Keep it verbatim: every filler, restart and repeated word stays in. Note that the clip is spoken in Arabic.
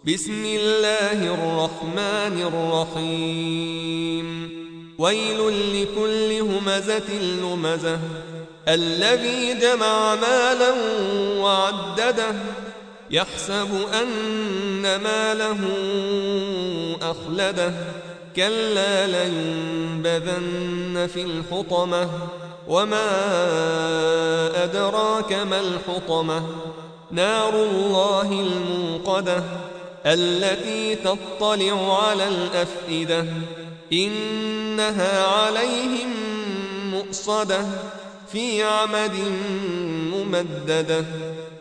بسم الله الرحمن الرحيم ويل لكل همزة لمزة الذي جمع مالا وعدده يحسب أن ماله أخلده كلا لينبذن في الحطمة وما أدراك ما الحطمة نار الله الموقدة التي تطلع على الأفئدة إنها عليهم مؤصدة في عمد ممددة